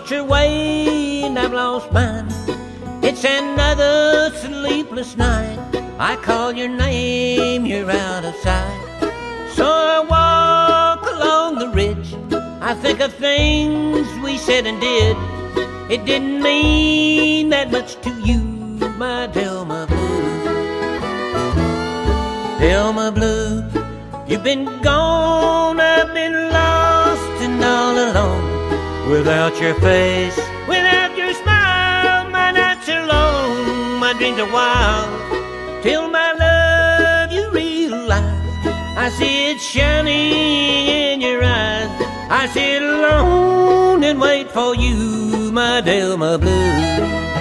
lost your way and I've lost mine. It's another sleepless night. I call your name, you're out of sight. So I walk along the ridge. I think of things we said and did. It didn't mean that much to you, my Delma Blue. Delma Blue, you've been gone, I've been lost and all alone. Without your face, without your smile, my nights are long, my dreams are wild. Till my love you realize, I see it shining in your eyes. I sit alone and wait for you, my Delma Blue.